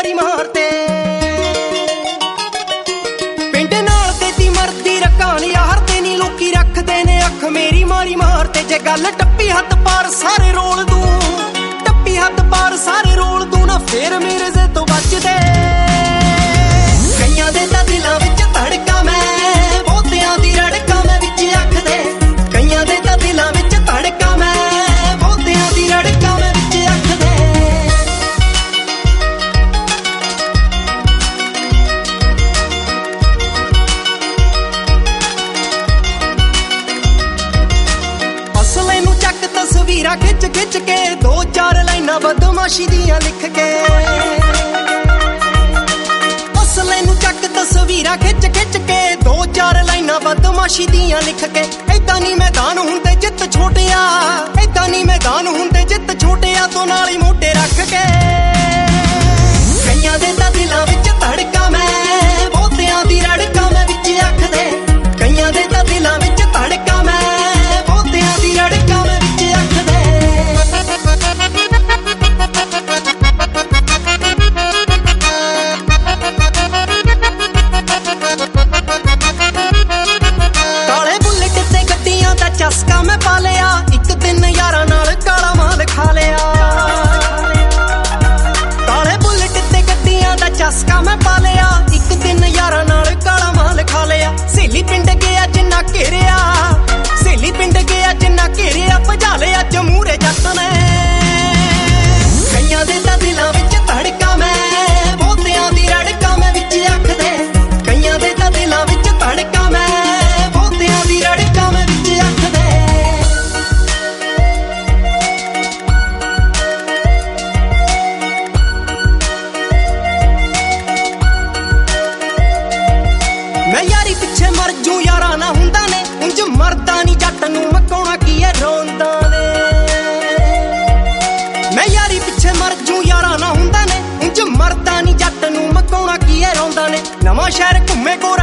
ਮਾਰੀ ਮਾਰਤੇ ਪਿੰਡ ਨਾਲ ਤੇਤੀ ਮਰਦੀ ਰਕਾਨ ਯਾਰ ਤੇ ਨੀ ਲੋਕੀ ਰੱਖਦੇ ਨੇ ਅੱਖ ਮੇਰੀ ਮਾਰੀ ਮਾਰਤੇ ਜੇ ਗੱਲ ਟੱਪੀ ਹੱਥ ਪਾਰ ਸਾਰੇ ਰੋਲ ਦੂੰ ਟੱਪੀ ਹੱਥ ਪਾਰ ਸਾਰੇ ਰੋਲ ਦੂੰ ਨਾ ਫੇਰ ਮੇਰੇ ਸੇ ਤੋਂ ਬਚਦੇ ਕਈਆਂ ਦੇ ਤਾਂ ਦਿਲਾਂ ਵਿੱਚ ਧੜਕਾ ਮੈਂ ਬਹੁਤਿਆਂ ਦੀ ਰੜਕਾ ਮੈਂ ਵਿੱਚ ਅੱਖਦੇ ਕਈਆਂ ਦੇ ਤਾਂ ਦਿਲਾਂ ਵਿੱਚ ਧੜਕਾ ਮੈਂ ਬਹੁਤਿਆਂ ਦੀ ਰੜਕਾ ਮੈਂ ਵਿੱਚ ਅੱਖਦੇ ਅਸਲੇ ਨੂੰ ਚੱਕ ਤਸਵੀਰਾਂ ਖਿੱਚ ਖਿੱਚ ਕੇ 2-4 ਲਾਈਨਾਂ ਬਦਮਾਸ਼ੀ ਦੀਆਂ ਲਿਖ ਕੇ ਅਸਲੇ ਨੂੰ ਚੱਕ ਤਸਵੀਰਾਂ ਖਿੱਚ ਖਿੱਚ ਕੇ 2-4 ਲਾਈਨਾਂ ਬਦਮਾਸ਼ੀ ਦੀਆਂ ਲਿਖ ਕੇ ਏਦਾਂ ਨਹੀਂ ਮੈਦਾਨ ਹੁੰਦੇ ਜਿੱਤ ਛੋਟਿਆ ਏਦਾਂ ਨਹੀਂ ਮੈਦਾਨ ਹੁੰਦੇ ਜਿੱਤ ਛੋਟਿਆ ਤੋਂ ਨਾਲ ਹੀ ਮੋਢੇ ਰੱਖ ਕੇ ਕਈਆਂ ਦੇ ਤਾਂ ਦਿਲਾਂ ਵਿੱਚ ਧੜਕਾ ਮੈਂ ਬਹੁਤਿਆਂ ਦੀ ਰੜਕਾ ਮੈਂ ਵਿੱਚ ਅੱਖਦੇ ਕਈਆਂ ਦੇ ਤਾਂ ਦਿਲਾਂ ਵਿੱਚ ਧੜਕਾ ਮੈਂ ਬਹੁਤਿਆਂ ਦੀ ਰੜਕਾ ਮੈਂ ਵਿੱਚ ਅੱਖਦੇ ਚਸਕਾ ਮੈਂ ਪਾ ਲਿਆ ਇੱਕ ਦਿਨ ਯਾਰਾਂ ਨਾਲ ਕਾਲਾ ਮਾਲ ਖਾ ਲਿਆ ਕਾਲੇ ਬੁਲਟ ਤੇ ਗੱਡੀਆਂ ਦਾ ਚਸਕਾ ਮੈਂ ਪਾ ਲਿਆ ਇੱਕ ਦਿਨ ਯਾਰਾਂ ਨਾਲ ਕਾਲਾ ਮਾਲ ਖਾ ਲਿਆ ਸਹੇਲੀ ਪਿੰਡ ਗਿਆ ਜਿੰਨਾ ਘੇਰਿਆ ਸਹੇਲੀ ਪਿੰਡ ਗਿਆ ਜਿੰਨਾ ਘੇਰਿਆ ਭਜਾ ਲਿਆ ਜਮੂਰੇ ਜੱਟ ਨੇ ਕਈਆਂ ਦੇ ਤਾਂ ਦਿਲਾਂ ਵਿੱਚ ਧੜਕਾ ਮੈਂ ਬਹੁਤਿਆਂ ਦੀ ਰੜਕਾ ਮੈਂ ਵਿੱਚ ਅੱਖਦੇ ਕਈਆਂ ਦੇ ਤਾਂ ਦਿਲਾਂ ਵਿੱਚ ਧੜਕਾ ਮੈਂ ਬਹੁਤਿਆਂ ਦੀ ਰੜਕਾ ਮੈਂ ਵਿੱਚ ਅੱਖਦੇ ਮੈਂ ਯਾਰੀ ਪਿੱਛੇ ਮਰ ਜੂ ਯਾਰਾਂ ਨਾ ਹੁੰਦਾ ਨੇ ਉਂਝ ਮਰਦਾ ਨੀ ਜੱਟ ਨੂੰ ਮਕਾਉਣਾ ਕੀ ਐ ਰੋਂਦਾ ਨੇ ਮੈਂ ਯਾਰੀ ਪਿੱਛੇ ਮਰ ਜੂ ਯਾਰਾਂ ਨਾ ਹੁੰਦਾ ਨੇ ਉਂਝ ਮਰਦਾ ਨੀ ਜੱਟ ਨੂੰ ਮਕਾਉਣਾ ਕੀ ਐ ਰੋਂਦਾ ਨੇ ਨਵਾਂ ਸ਼ਹਿਰ ਘੁੰਮੇ ਕੋਰ